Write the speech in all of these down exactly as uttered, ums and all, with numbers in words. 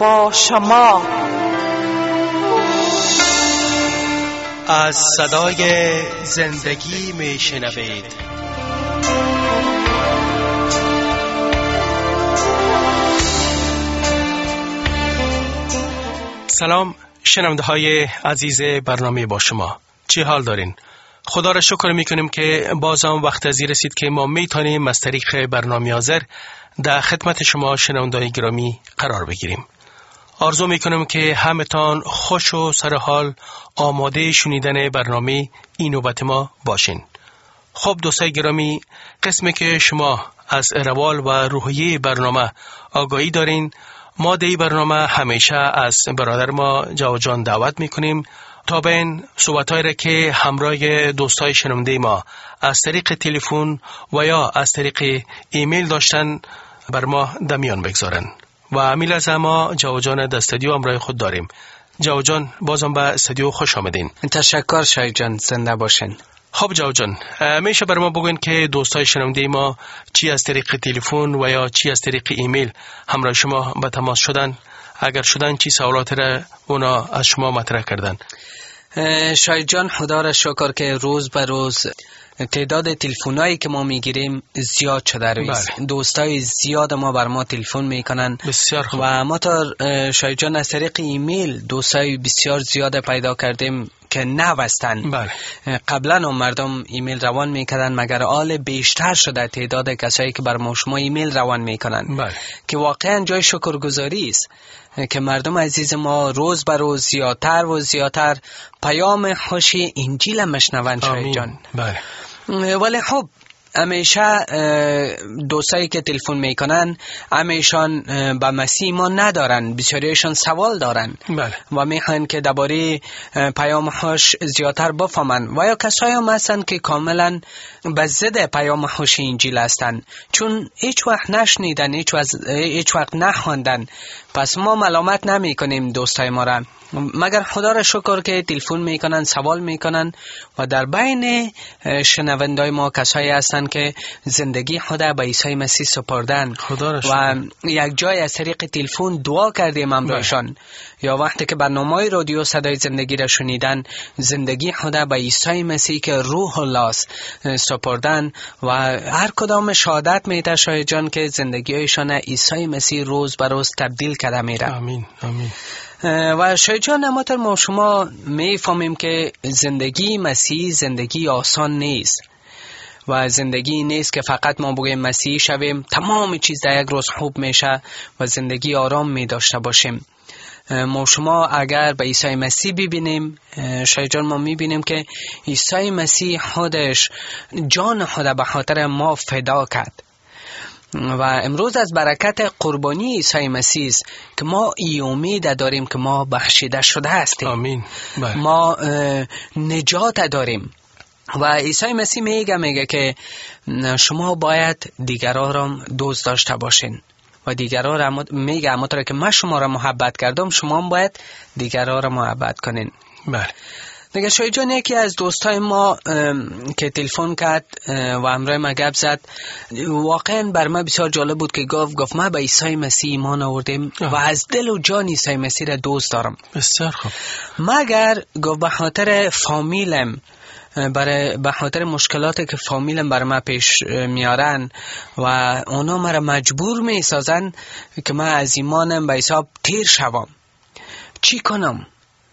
با شما. از صدای زندگی می شنوید. سلام شنونده های عزیز برنامه با شما، چه حال دارین؟ خدا را شکر میکنیم که باز هم وقت ازی رسید که ما میتونیم از طریق برنامه حاضر در خدمت شما شنونده های گرامی قرار بگیریم. آرزو میکنم که همتان خوش و سرحال آماده شنیدن برنامه این نوبت ما باشین. خب دوستای گرامی، قسمی که شما از روال و روحیه برنامه آگاهی دارین، ما در این برنامه همیشه از برادر ما جواد جان دعوت میکنیم تا به این صحبت‌هایی را که همراه دوستای شنونده ما از طریق تلفن و یا از طریق ایمیل داشتن بر ما در میان بگذارن. و امیل از ما جواد جان در استودیو همراه خود داریم. جواد جان بازم به استودیو خوش آمدین. تشکر شاید جان، زنده باشین. خب جواد جان، میشه بر ما بگوین که دوستای شنونده ما چی از طریق تلفن و یا چی از طریق ایمیل همراه شما به تماس شدن؟ اگر شدن چی سوالات را اونا از شما مطرح کردن؟ شاید جان، خدا را شکر که روز به روز تعداد تلفنایی که ما میگیریم زیاد شده رویست. دوستای زیاد ما بر ما تلفن میکنن. بسیار خوب. و ما تا شاید جان از طریق ایمیل دوستای بسیار زیاد پیدا کردیم که نوستن. بله. قبلا هم مردم ایمیل روان میکردن، مگر حال بیشتر شده تعداد کسایی که بر ما شما ایمیل روان میکنن. بله. که واقعا جای شکرگزاری است که مردم عزیز ما روز به روز زیادتر و زیادتر پیام خوشی انجیل مشنون شاید جان. بله. ولی خب همیشه دوستایی که تلفن میکنن همیشان به مسیح ما ندارن، بسیاریشان سوال دارن. بله. و میخوان که درباره پیام خوش زیادتر بفهمن. و یا کسایی هم هستن که کاملا به ضد پیام خوش انجیل هستن، چون هیچ وقت نشنیدن، هیچ وقت, هیچ وقت نخواندن. پس ما ملامت نمی کنیم دوستای ما را، مگر خدا را شکر که تلفن میکنن، سوال میکنن. و در بین شنوندای ما کسایی هستن که زندگی خدا به عیسی مسیح سپردن و یک جای از طریق تلفن دعا کردیم امرایشان، یا وقتی که برنامه رادیو صدای زندگی را شنیدن، زندگی خدا به عیسی مسیح که روح الله سپردن و هر کدام شهادت میده شاید جان که زندگیشان عیسی مسیح روز به روز تبدیل کرده میره. آمین آمین. و شاید جان، همانطور ما شما میفهمیم که زندگی مسیح زندگی آسان نیست و زندگی نیست که فقط ما بگیم مسیحی شویم تمام چیز در یک روز خوب میشه و زندگی آرام می داشته باشیم. ما شما اگر به عیسی مسیح ببینیم، شاید جان ما میبینیم که عیسی مسیح خودش جان خود به خاطر ما فدا کرد. و امروز از برکت قربانی عیسی مسیح است که ما ای امید داریم که ما بخشیده شده هستیم. آمین. بله. ما نجات داریم. و عیسی مسیح میگه میگه که شما باید دیگران را دوست داشته باشین و دیگران را میگه همونطور که من شما را محبت کردم شما هم باید دیگران را محبت کنین. بله. دیگه شاید جان، یکی از دوستای ما که تلفن کرد و همراه ما گپ زد، واقعا بر من بسیار جالب بود که گفت گفت ما به عیسی مسیح ایمان آوردیم و از دل و جان عیسی مسیح را دوست دارم. بسیار خوب. مگر گفت به خاطر فامیلم، برای به خاطر مشکلاتی که فامیلم بر من پیش میارن و اونا مرا مجبور میسازن که من از ایمانم به حساب تیر شوم، چی کنم؟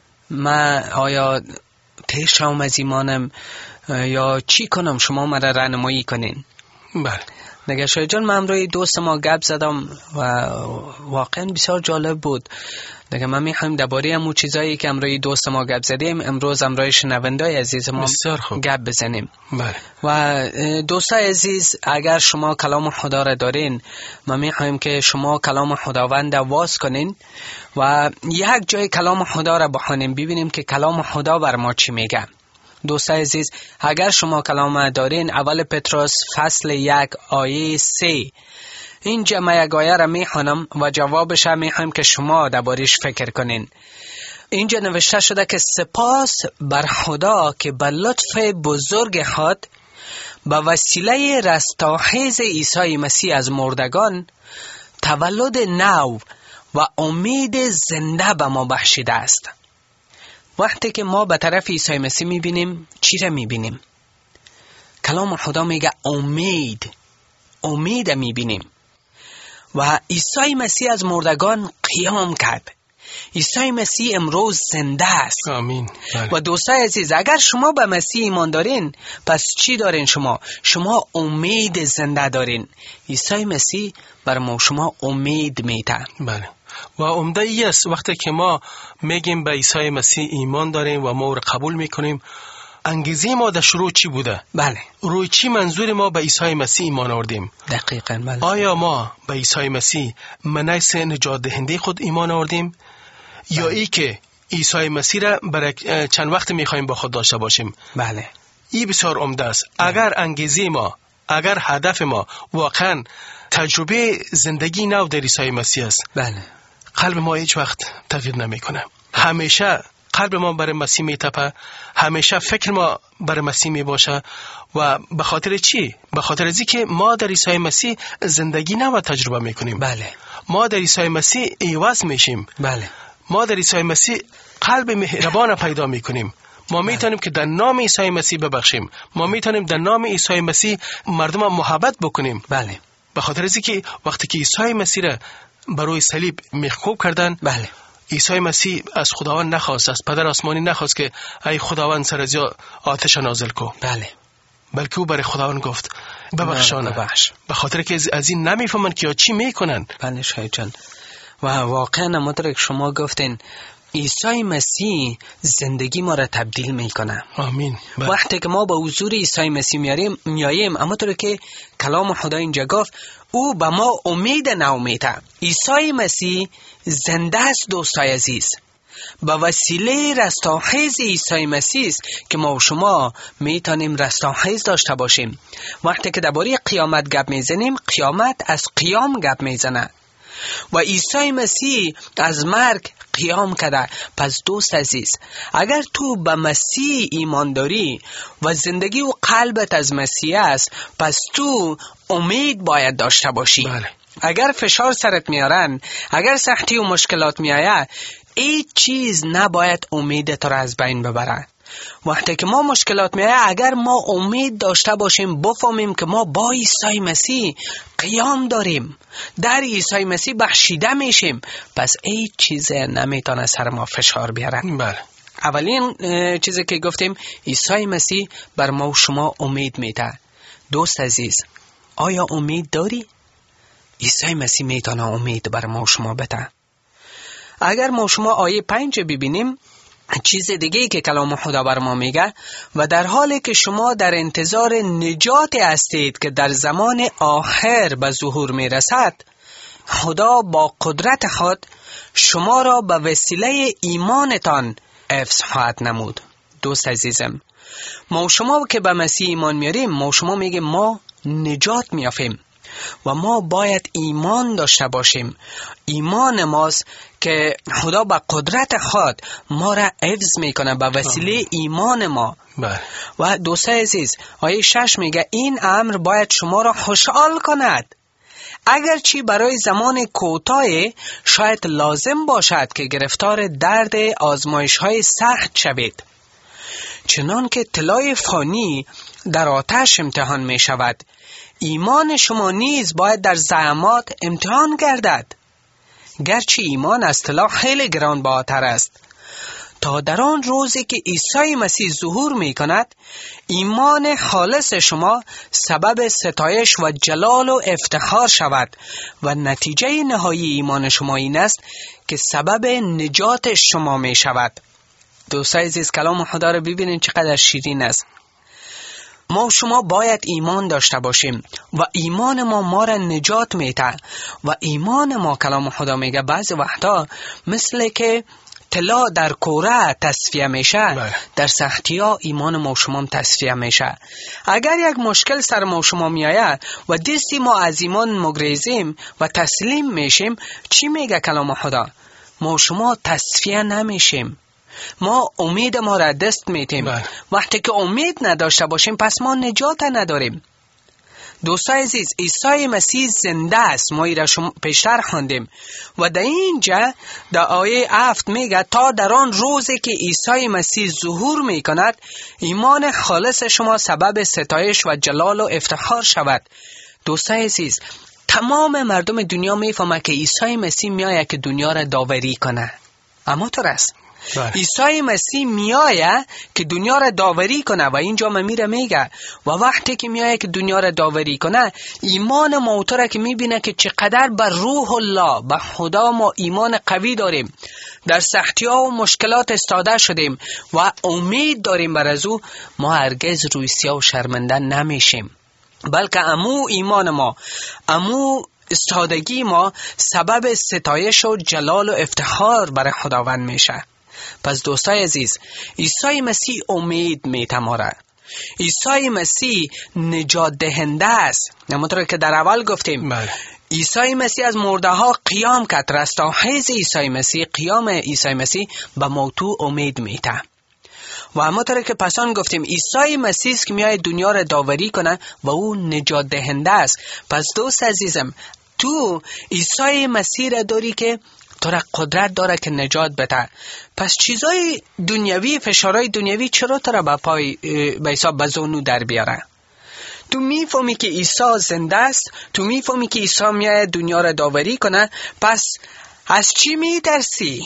من آیا تیر شوم از ایمانم یا چی کنم؟ شما مرا راهنمایی کنین. بله. نگه شاید جان، من امروز دوست ما گپ زدم و واقعا بسیار جالب بود. دیگه من میخوایم درباره همون چیزایی که امروز دوست ما گپ زدیم امروز امروز شنوندای عزیز ما گپ بزنیم. بله. و دوستای عزیز، اگر شما کلام خدا را دارین، ما میخوایم که شما کلام خداوند را واز کنین و یک جای کلام خدا را بخونیم، ببینیم که کلام خدا بر ما چی میگه. دوستای عزیز، اگر شما کلام دارین، اول پتروس فصل یک آیه سه، این جمعه یک آیه را میخوانم و جوابش هم میخوایم که شما دربارش فکر کنین. اینجا نوشته شده که سپاس بر خدا که به لطف بزرگ خود به وسیله رستاخیز عیسی مسیح از مردگان تولد نو و امید زنده به ما بخشیده است. وقتی که ما به طرف عیسی مسیح میبینیم، چی را میبینیم؟ کلام خدا میگه امید، امید میبینیم. و عیسی مسیح از مردگان قیام کرد. عیسی مسیح امروز زنده است. آمین. بله. و دوستای عزیز، اگر شما به مسیح ایمان دارین، پس چی دارین شما؟ شما امید زنده دارین. عیسی مسیح بر ما شما امید میده. بله. و عمده ای است وقتی که ما میگیم به عیسی مسیح ایمان داریم و ما او را قبول میکنیم، انگیزه ما در شروع چی بوده؟ بله. روی چی منظور ما به عیسی مسیح ایمان آوردیم؟ دقیقاً. بله. آیا ما به عیسی مسیح منیس نجات دهنده خود ایمان آوردیم؟ یا ای که عیسی مسیح را برای چند وقت میخوایم با خود داشته باشیم؟ بله. این بسیار عمده است. اگر انگیزه ما، اگر هدف ما واقعا تجربه زندگی نو در عیسی مسیح است، بله، قلب ما هیچ وقت تغییر نمیکنه. همیشه قلب ما برای مسیح میتپه، همیشه فکر ما برای مسیح میباشه. و به خاطر چی؟ به خاطر ازی که ما در عیسی مسیح زندگی نو تجربه میکنیم. بله. ما در عیسی مسیح عوض میشیم. بله. ما در عیسی مسیح قلب مهربان پیدا میکنیم. ما میتونیم که در نام عیسی مسیح ببخشیم. ما میتونیم در نام عیسی مسیح مردم محبت بکنیم. بله. به خاطر ازی که وقتی که عیسی مسیح را بر روی صلیب میخکوب کردن، بله، عیسی مسیح از خداوند نخواست، از پدر آسمانی نخواست که ای خداوند سر از آتش نازل کو. بله. بلکه او برای خداوند گفت ببخشانه، ببخش. به خاطر که از این نمیفهمن که چی میکنن. بله شاید جان. و واقعا مدرک شما گفتین عیسی مسیح زندگی ما را تبدیل میکنه. آمین. بله. وقتی که ما به حضور عیسی مسیح میاریم میاییم، اما طور که کلام خدا اینجا گفت، او به ما امید نو میده. عیسی مسیح زنده است دوستای عزیز. به وسیله رستاخیز عیسی مسیح است که ما و شما میتونیم رستاخیز داشته باشیم. وقتی که درباره قیامت گپ میزنیم، قیامت از قیام گپ میزنه و عیسی مسیح از مرگ قیام کرده. پس دوست عزیز، اگر تو به مسیح ایمان داری و زندگی و قلبت از مسیح است، پس تو امید باید داشته باشی. بله. اگر فشار سرت میارن، اگر سختی و مشکلات میآید، هیچ چیز نباید امیدت را از بین ببره. وقتی که ما مشکلات میآید، اگر ما امید داشته باشیم، بفهمیم که ما با عیسی مسیح قیام داریم، در عیسی مسیح بخشیده میشیم، پس هیچ چیز نمیتونه سر ما فشار بیاره. بله. اولین چیزی که گفتیم، عیسی مسیح بر ما و شما امید میده. دوست عزیز، آیا امید داری؟ عیسی مسیح میتونه امید بر ما و شما بده. اگر ما شما آیه پنج ببینیم، چیز دیگه ای که کلام خدا بر ما میگه، و در حالی که شما در انتظار نجات هستید که در زمان آخر به ظهور میرسد، خدا با قدرت خود شما را به وسیله ایمانتان حفظ خواهد نمود. دوست عزیزم، ما شما که به مسیح ایمان میاریم، ما شما میگیم ما نجات میافیم و ما باید ایمان داشته باشیم. ایمان ماست که خدا با قدرت خود ما را حفظ میکنه به وسیله ایمان ما. بله. و دوستای عزیز، آیه شش میگه این امر باید شما را خوشحال کند، اگرچه برای زمان کوتاه شاید لازم باشد که گرفتار درد آزمایش های سخت شوید، چنان که طلای فانی در آتش امتحان می شود. ایمان شما نیز باید در زحمات امتحان گردد، گرچه ایمان از طلا خیلی گرانبهاتر است، تا در آن روزی که عیسی مسیح ظهور می کند ایمان خالص شما سبب ستایش و جلال و افتخار شود و نتیجه نهایی ایمان شما این است که سبب نجات شما می شود. دوستای عزیز، کلام خدا رو ببینید چقدر شیرین است. ما شما باید ایمان داشته باشیم و ایمان ما ما را نجات میده. و ایمان ما، کلام خدا میگه، بعضی وقتا مثل که طلا در کوره تصفیه میشه، بله. در سختی ها ایمان ما شما تصفیه میشه. اگر یک مشکل سر ما شما میآید و دستی ما از ایمان مگریزیم و تسلیم میشیم، چی میگه کلام خدا؟ ما شما تصفیه نمیشیم، ما امید ما را دست میتیم. بله. وقتی که امید نداشته باشیم، پس ما نجات نداریم. دوستای عزیز، عیسی مسیح زنده است. ما ایره شما پیشتر خواندیم و در اینجا در آیه هفت میگه تا در آن روزی که عیسی مسیح ظهور میکند ایمان خالص شما سبب ستایش و جلال و افتخار شود. دوستای عزیز، تمام مردم دنیا میفهمه که عیسی مسیح میآید که دنیا را داوری کنه. اما تو راست عیسی مسیح میآید که دنیا را داوری کنه و اینجا ما میره میگه و وقتی که میآید که دنیا را داوری کنه ایمان ما را که میبینه که چقدر بر روح الله، به خدا ما ایمان قوی داریم، در سختی ها و مشکلات استاده شدیم و امید داریم بر از او، ما هرگز روی سیاه و شرمنده نمیشیم، بلکه امو ایمان ما، امو استادگی ما سبب ستایش و جلال و افتخار برای خداوند میشه. پس دوستای عزیز، عیسی مسیح امید میته ما را. عیسی مسیح نجات دهنده است. همونطور که در اول گفتیم بله. عیسی مسیح از مرده ها قیام کرد. رستاخیز عیسی مسیح، قیام عیسی مسیح به موتو امید میته. و همونطور که پسان گفتیم عیسی مسیح که میاد دنیا را داوری کنه و او نجات دهنده است. پس دوست عزیزم، تو عیسی مسیح را داری که تو را قدرت داره که نجات بده. پس چیزای دنیوی، فشارهای دنیوی چرا تو را به پای به حساب بزونو در بیاره؟ تو میفهمی که عیسی زنده است، تو میفهمی که عیسی میاد دنیا را داوری کنه، پس از چی میترسی؟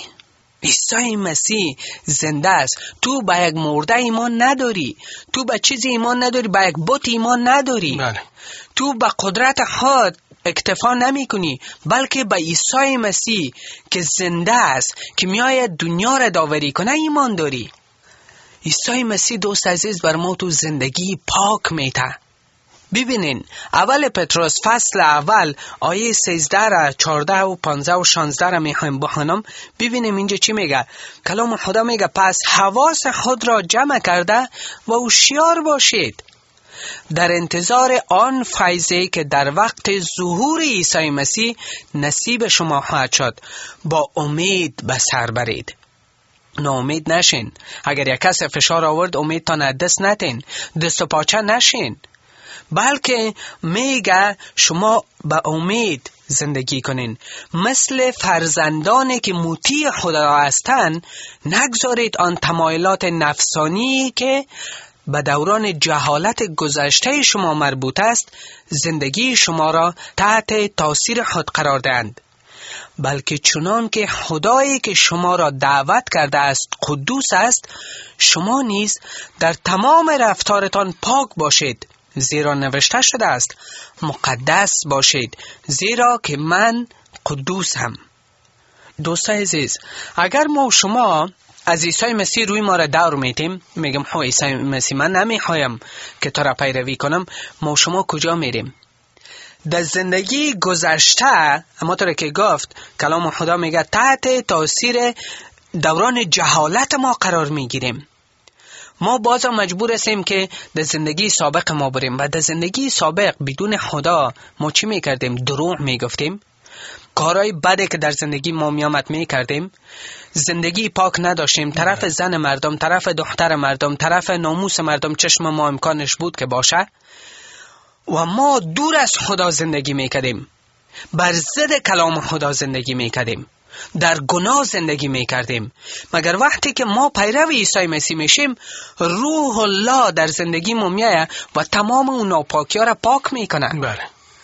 عیسی مسیح زنده است. تو به یک مرده ایمان نداری، تو به چیزی ایمان نداری، به یک بت ایمان نداری. بله. تو به قدرت خود اکتفا نمی کنی، بلکه به عیسی مسیح که زنده است، که میآید دنیا را داوری کنه ایمان داری. عیسی مسیح دوست عزیز بر ما تو زندگی پاک میته. ببینین اول پتروس فصل اول آیه سیزده را، چارده و پانزده و شانزده را میخوایم بخونم. ببینیم اینجا چی میگه. کلام خدا میگه پس حواس خود را جمع کرده و هوشیار باشید در انتظار آن فیضی که در وقت ظهور عیسی مسیح نصیب شما خواهد شد. با امید به سر برید. ناامید نشین. اگر یک کس فشار آورد امیدتان از دست نتین، دست و پاچه نشین، بلکه میگه شما به امید زندگی کنین. مثل فرزندانی که مطیع خدا هستند نگذارید آن تمایلات نفسانی که به دوران جهالت گذشته شما مربوط است زندگی شما را تحت تاثیر خود قرار دهند، بلکه چنان که خدایی که شما را دعوت کرده است قدوس است، شما نیز در تمام رفتارتان پاک باشید، زیرا نوشته شده است مقدس باشید زیرا که من قدوسم. دوستای عزیز، اگر ما و شما از عیسی مسیح روی ما را دور میتیم، میگم خو عیسی مسیح من نمیخوایم که تو را پیروی کنم، ما و شما کجا میریم؟ در زندگی گذشته اما طور که گفت کلام خدا میگه تحت تاثیر دوران جهالت ما قرار میگیریم. ما بازم مجبور هستیم که در زندگی سابق ما بریم و در زندگی سابق بدون خدا ما چی میکردیم؟ دروغ میگفتیم، کارهای بدی که در زندگی ما میامد میکردیم، زندگی پاک نداشتیم، طرف زن مردم، طرف دختر مردم، طرف ناموس مردم چشم ما امکانش بود که باشه و ما دور از خدا زندگی میکردیم، بر ضد کلام خدا زندگی میکردیم، در گناه زندگی میکردیم. مگر وقتی که ما پیرو عیسی مسیح میشیم روح الله در زندگی ما میآید و تمام اون ناپاکی ها را پاک میکنه. بله.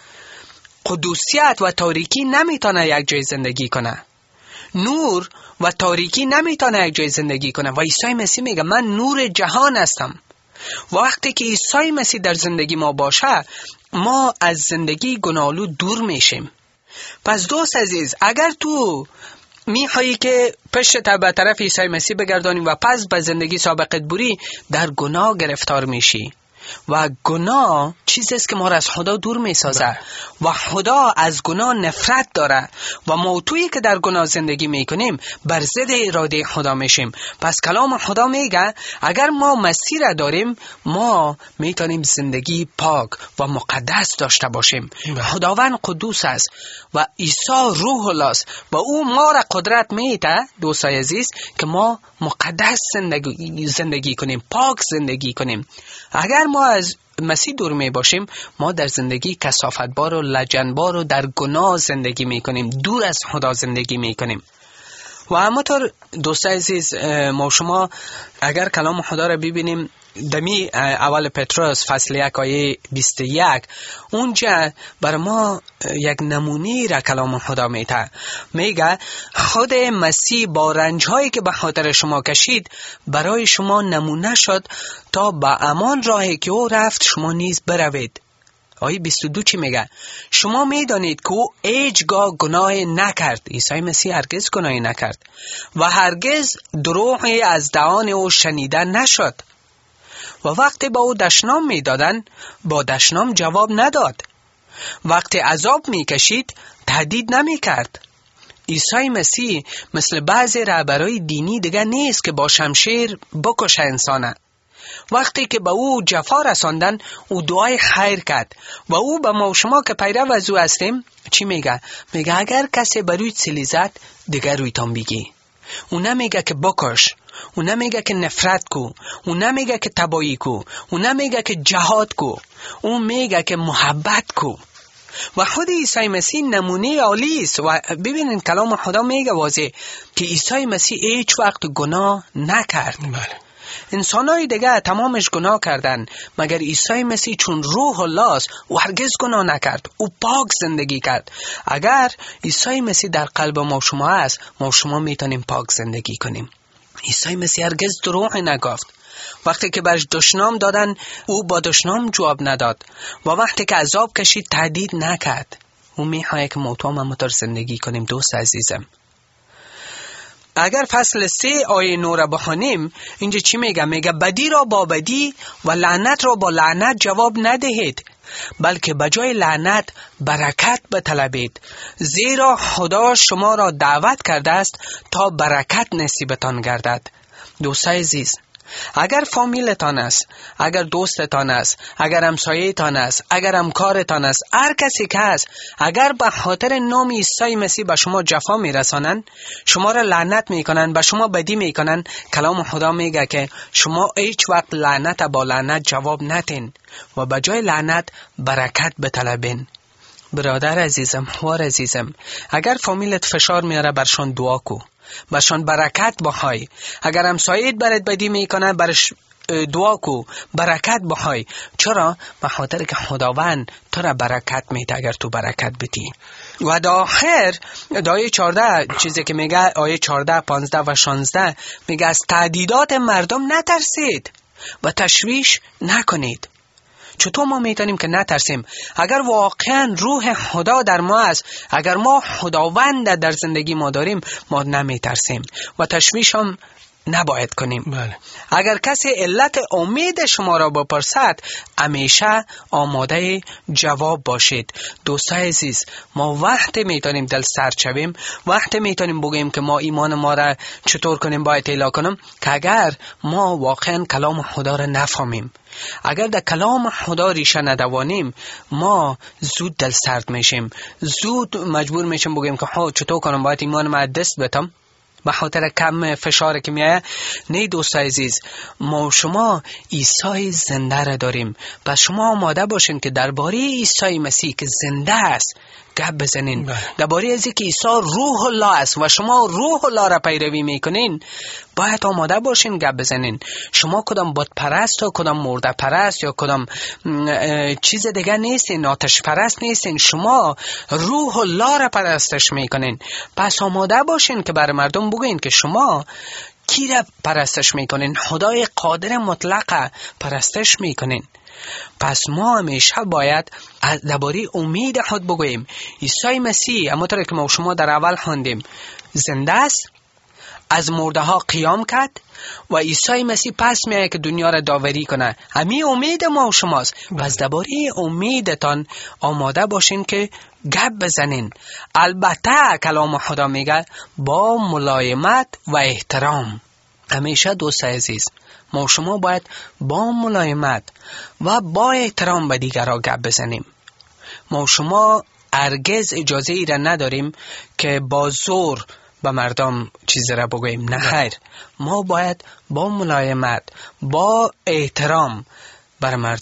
قدوسیت و تاریکی نمیتونه یک جای زندگی کنه، نور و تاریکی نمیتونه یک جای زندگی کنه و عیسی مسیح میگه من نور جهان هستم. وقتی که عیسی مسیح در زندگی ما باشه ما از زندگی گناه‌آلود دور میشیم. پس دوست عزیز، اگر تو میخوایی که پشت به طرف عیسی مسیح بگردانی و پس به زندگی سابقت بری، در گناه گرفتار میشی و گناه چیزی است که ما را از خدا دور میسازه و خدا از گناه نفرت داره و ما تویی که در گناه زندگی میکنیم بر ضد اراده خدا میشیم. پس کلام خدا میگه اگر ما مسیح را داریم ما میتونیم زندگی پاک و مقدس داشته باشیم. خداوند قدوس است و عیسی روح الله است و او ما را قدرت میده دوستای عزیز که ما مقدس زندگی, زندگی کنیم، پاک زندگی کنیم. اگر ما از مسیح دور می باشیم ما در زندگی کثافت‌بار و لجنبار و در گناه زندگی می کنیم، دور از خدا زندگی می کنیم. و همونطور دوستان عزیز، ما شما اگر کلام خدا را ببینیم دمی اول پتروس فصل یک آیه بیست و یک، اونجا بر ما یک نمونه را کلام خدا میده. میگه خود مسیح با رنج‌هایی که به خاطر شما کشید برای شما نمونه شد تا به همان راهی که او رفت شما نیز بروید. آیه بیست و دو چی میگه؟ شما میدانید که او هیچگاه گناه نکرد. عیسی مسیح هرگز گناهی نکرد و هرگز دروغی از دهان او شنیده نشد. و وقتی با او دشنام میدادن با دشنام جواب نداد. وقتی عذاب میکشید تهدید نمیکرد. عیسی مسیح مثل بعضی رهبرای دینی دیگه نیست که با شمشیر بکشه انسانه. وقتی که به او جفا رساندن او دعای خیر کرد و او به ما و شما که پیرو از او هستیم چی میگه؟ میگه اگر کسی بر روی سیلی زد دیگر رویتان بگی. او نمیگه که بکش، او نمیگه که نفرت کو، او نمیگه که تباهی کو، او نمیگه که جهاد کو، او میگه که محبت کو. و خود عیسی مسیح نمونه عالی است. و ببینین کلام خدا میگه واضح که عیسی مسیح هیچ وقت گناه نکرد. بله. انسانای دیگه تمامش گناه کردن مگر عیسی مسیح چون روح الله است و هرگز گناه نکرد. او پاک زندگی کرد. اگر عیسی مسیح در قلب ما شما است ما شما میتونیم پاک زندگی کنیم. عیسی مسیح هرگز دروغ نگفت. وقتی که برش دشنام دادن او با دشنام جواب نداد و وقتی که عذاب کشید تهدید نکرد. او میخواد که ما تو هم زندگی کنیم. دوست عزیزم، اگر فصل سه آیه نو را بخوانیم اینجا چی میگه؟ میگه بدی را با بدی و لعنت را با لعنت جواب ندهید، بلکه بجای لعنت برکت بطلبید، زیرا خدا شما را دعوت کرده است تا برکت نصیبتان گردد. دوستای عزیز، اگر فامیلتان است، اگر دوستتان است، اگر همسایه‌تان است، اگر همکارتان است، هر کسی که است، اگر به خاطر نام عیسی مسیح به شما جفا میرسانند، شما را لعنت میکنن، به شما بدی میکنن، کلام خدا میگه که شما هیچ وقت لعنت با لعنت جواب ندین و به جای لعنت برکت بطلبین. برادر عزیزم، خوار عزیزم، اگر فامیلت فشار میاره برشان دعا کو، برشان برکت بخوای. اگر همسایت برات بدی میکنه برش دعا کو، برکت بخوای. چرا؟ به خاطر که خداوند تو را برکت میده اگر تو برکت بدی. و در آخر آیه چهارده چیزی که میگه، آیه چهارده، پانزده و شانزده میگه از تهدیدات مردم نترسید و تشویش نکنید. چطور ما میتونیم که نترسیم؟ اگر واقعا روح خدا در ما است، اگر ما خداوند در زندگی ما داریم، ما نمیترسیم و تشویش هم نباید کنیم. بله. اگر کسی علت امید شما را بپرسد همیشه آماده جواب باشید. دوستای عزیز، ما وقت میتونیم دل سرد شویم، وقت میتونیم بگیم که ما ایمان ما را چطور کنیم باید اعلا کنیم، که اگر ما واقعا کلام خدا را نفهمیم، اگر در کلام خدا ریشه ندوانیم، ما زود دل سرد میشیم، زود مجبور میشیم بگیم که ها چطور کنم باید ایمان ما دست بدم به خاطر کم فشار که میایه. نه دوستای عزیز، ما شما عیسی زنده را داریم. پس شما آماده باشین که درباره عیسی مسیح که زنده است گپ بزنین. درباره ازی که عیسی روح الله است و شما روح الله را پیروی میکنین، باید آماده باشین گپ بزنین. شما کدام بت پرست و کدام مرده پرست یا کدام چیز دیگه نیستین، آتش پرست نیستین، شما روح الله را پرستش میکنین. پس آماده باشین که بر مردم بگین که شما کی را پرستش میکنین؟ خدای قادر مطلق پرستش میکنین. پس ما همیشه باید درباره امید خود بگوییم. عیسی مسیح همونطور که ما شما در اول خواندیم زنده است، از مرده ها قیام کرد و عیسی مسیح پس میاد که دنیا را داوری کنه. همین امید ما و شماست. پس درباره امیدتان آماده باشین که گپ بزنین. البته کلام خدا میگه با ملایمت و احترام. همیشه دوست عزیز، ما و شما باید با ملایمت و با احترام به دیگران گپ بزنیم. ما و شما هرگز اجازه ای را نداریم که با زور به مردم چیز را بگوییم. نه خیر، ما باید با ملایمت با احترام بر مردم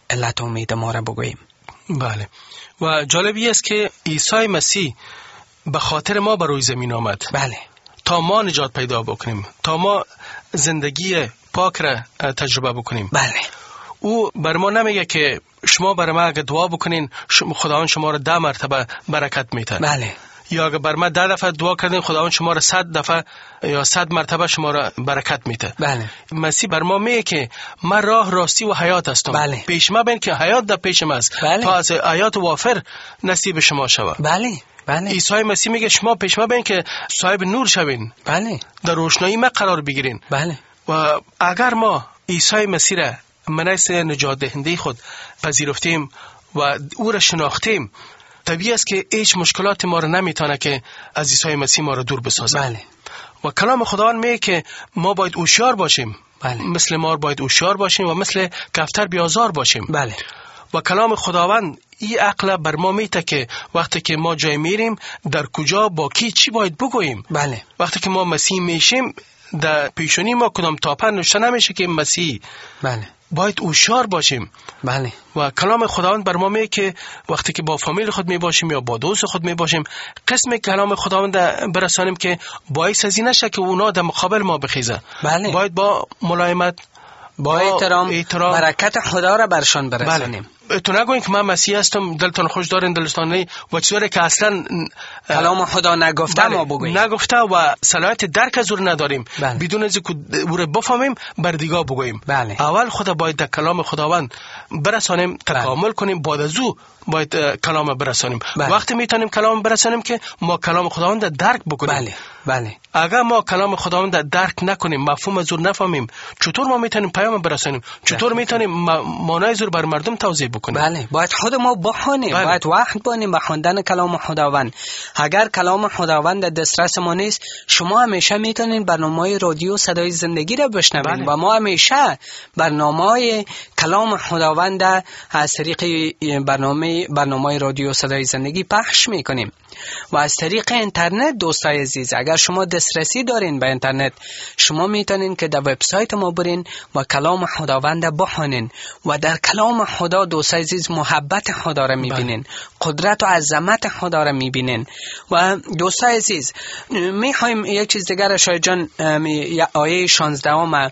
علت امید ما را بگوییم. بله. و جالبی است که عیسی مسیح به خاطر ما بر روی زمین آمد. بله. تا ما نجات پیدا بکنیم، تا ما زندگی پاک را تجربه بکنیم. بله. او بر ما نمیگه که شما بر ما اگه دعا بکنین خداوند شما را ده مرتبه برکت میده. بله. یا اگه بر ما ده دفعه دعا کردین خداوند شما را صد دفعه یا صد مرتبه شما را برکت میده. بله. مسیح بر ما میگه که من راه، راستی و حیات هستم. بله. پیش ما بین که حیات در پیش ما است. بله. تا از حیات وافر نصیب شما شود. بله. بله. عیسی مسیح میگه شما پیش ما بین که صاحب نور شوین. بله. در روشنایی ما قرار بگیرین. بله. و اگر ما عیسی مسیح را منیس نجات دهنده خود پذیرفتیم و او را شناختیم، طبیعی است که هیچ مشکلات ما را نمیتونه که از عیسی مسیح ما را دور بسازه. بله. و کلام خداوند میگه که ما باید هوشیار باشیم. بله. مثل مار باید هوشیار باشیم و مثل کفتر بیازار باشیم. بله. و کلام خداوند این عقل بر ما میته که وقتی که ما جای میریم در کجا با کی چی باید بگوییم. بله. وقتی که ما مسیح میشیم در پیشونی ما کدام تاپه نوشته نمیشه که مسیح. بله. باید هوشیار باشیم. بله. و کلام خداوند بر ما میگه که وقتی که با فامیل خود می باشیم یا با دوست خود می باشیم قسم کلام خداوند برسانیم که باعث از این نشه که اونا در مقابل ما بخیزه. بله. باید با ملایمت، با احترام, احترام برکت خدا را برشان برسانیم. بله. تو نگوین که من مسیح هستم دلتان خوش دارین دلتان نه و چیزی که اصلا کلام خدا نگفته بله. ما بگوییم. نگفته و صلاحیت درک از او نداریم. بله. بدون از اینکه او را بفهمیم بر دیگه بگوییم. بله. اول خدا باید در کلام خداوند برسانیم، تکامل بله. کنیم، بعد از او باید کلام برسانیم. بله. وقتی میتونیم کلام برسانیم که ما کلام خداوند درک بکنیم. بله. بله. اگر ما کلام خداوند درک نکنیم، مفهوم از او نفهمیم، چطور ما میتونیم پیام برسانیم؟ چطور میتونیم معنای از او بر مردم توضیح بکنیم؟ بله. باید خود ما بخونیم. بله. باید وقت بانیم به خواندن کلام خداوند. اگر کلام خداوند در دسترس ما نیست، شما همیشه میتونین برنامه رادیو صدای زندگی را بشنوید. بله. و ما همیشه برنامه کلام خداوند از طریق برنامه برنامه رادیو صدای زندگی پخش میکنیم. و از طریق اینترنت دوستای عزیز، اگر شما دسترسی دارین به اینترنت، شما میتونین که در وبسایت ما برین و کلام خداوند بخونین و در کلام خدا دوستای عزیز محبت خدا را میبینین، قدرت و عظمت خدا را میبینین. و دوستای عزیز میخوایم یک چیز دیگر شاید جان آیه شانزده ام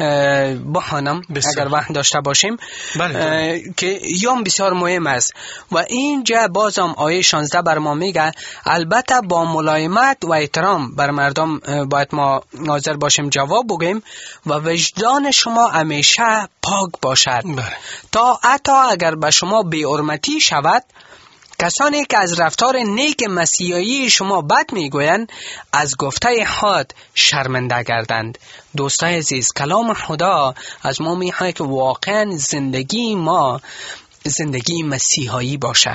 بخوانم اگر وقت داشته باشیم. بله. که یوم بسیار مهم است و اینجا بازم آیه شانزده بر ما میگه البته با ملایمت و احترام بر مردم باید ما حاضر باشیم جواب بگیم و وجدان شما همیشه پاک باشد. بله. تا حتی اگر به شما بی‌حرمتی شود، کسانی که از رفتار نیک مسیحایی شما بد میگویند از گفته خود شرمنده گردند. دوستای عزیز، کلام خدا از ما میخواد که واقعا زندگی ما زندگی مسیحایی باشه،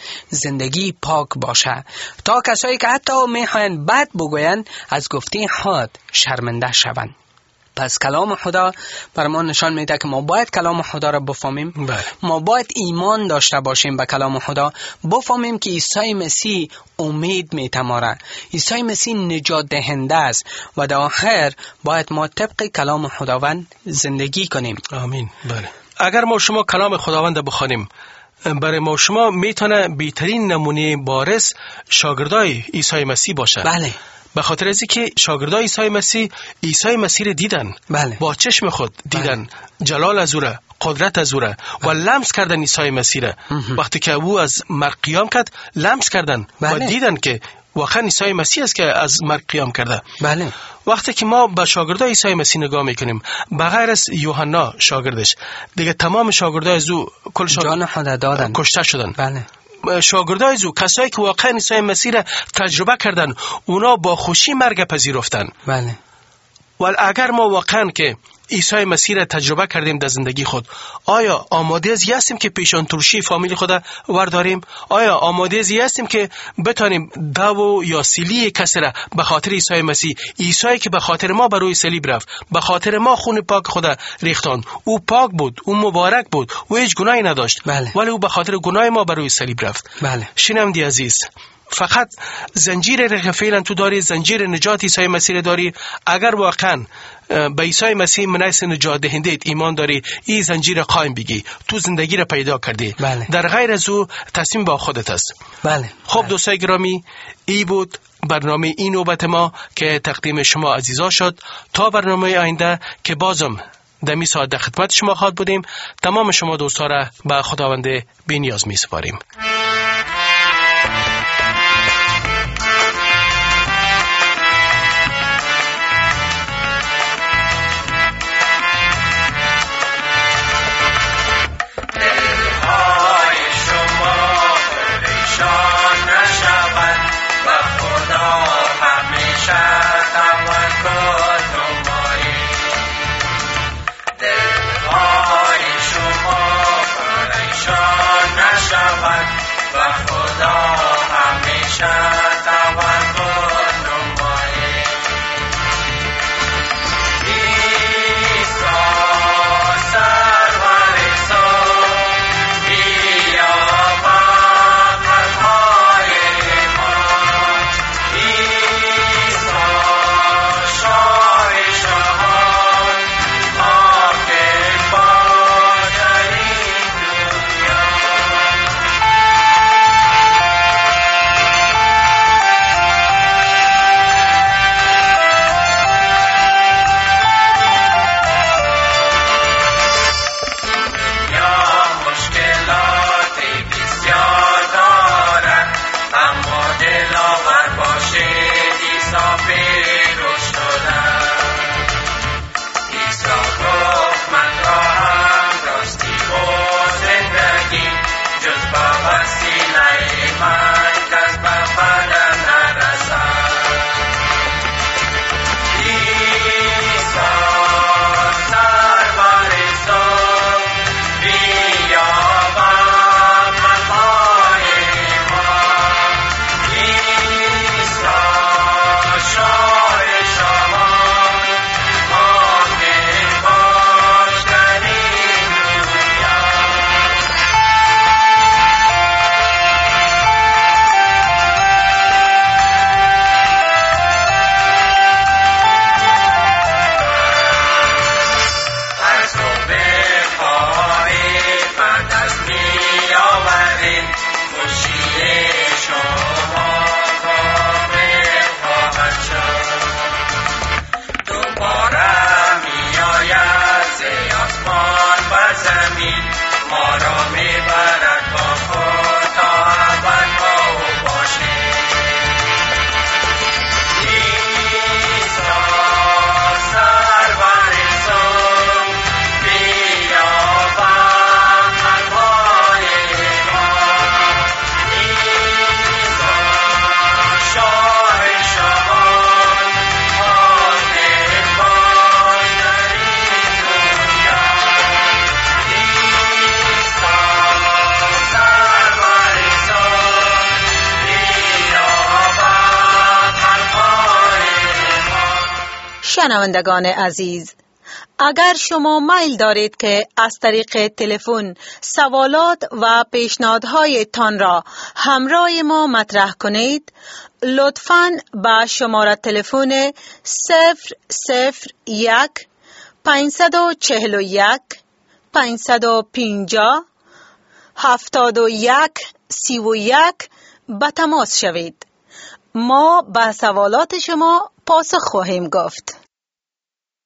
زندگی پاک باشه، تا کسایی که حتی میخواین بد بگویند از گفته خود شرمنده شوند. پس کلام خدا بر ما نشان میده که ما باید کلام خدا را بفهمیم. بله. ما باید ایمان داشته باشیم به کلام خدا، بفهمیم که عیسی مسیح امید میته ما را، عیسی مسیح نجات دهنده است و در آخر باید ما طبق کلام خداوند زندگی کنیم. آمین. بله. اگر ما شما کلام خداوند بخوانیم، برای ما شما میتونه بهترین نمونه بارز شاگردای عیسی مسیح باشه. بله. به خاطر از اینکه شاگردای عیسی مسیح عیسی مسیح را دیدن. بله. با چشم خود دیدن. بله. جلال از او را، قدرت از او را. بله. و لمس کردن عیسی مسیح را. وقتی که او از مرگ قیام کرد لمس کردن. بله. و دیدن که واقعا عیسی مسیح است که از مرگ قیام کرده. بله. وقتی که ما به شاگردای عیسی مسیح نگاه میکنیم، بغیر از یوحنا شاگردش دیگه تمام شاگردای از او کلشان جان خود دادن، کشته شدن. بله. شاگردای او کسایی که واقعا عیسی مسیح را تجربه کردن، اونا با خوشی مرگ پذیرفتن. بله. ولی اگر ما واقعا که عیسی مسیح را تجربه کردیم در زندگی خود، آیا آماده از هستیم که پیشان ترشی فامیل خود ورداریم؟ آیا آماده از هستیم که بتانیم دو یا سیلی کسی را به خاطر عیسی مسیح، عیسی که به خاطر ما بر روی صلیب رفت، به خاطر ما خون پاک خدا ریختان، او پاک بود، او مبارک بود، او هیچ گناهی نداشت. بله. ولی او به خاطر گناه ما بر روی صلیب رفت. بله. شنوندی عزیز، فقط زنجیر رق فعلا تو داری، زنجیر نجات عیسی مسیح داری. اگر واقعا به عیسی مسیح منیس نجات دهنده ایمان داری، این زنجیر قائم بگی، تو زندگی را پیدا کردی. بله. در غیر از او تصمیم با خودت است. بله. خب بله. دوستای گرامی، ای بود برنامه این نوبت ما که تقدیم شما عزیزا شد. تا برنامه آینده که بازم دمی ساعت در خدمت شما خواهد بودیم. تمام شما دوستا را به خداوند بی‌نیاز می سپاریم. شنوندگان عزیز، اگر شما میل دارید که از طریق تلفن سوالات و پیشنهادهای تان را همراه ما مطرح کنید، لطفاً به شماره تلفن صفر صفر یک پنجصد و چهل و یک پنجصد و پنجاه هفتاد و یک سی و یک به تماس شوید. ما به سوالات شما پاسخ خواهیم گفت.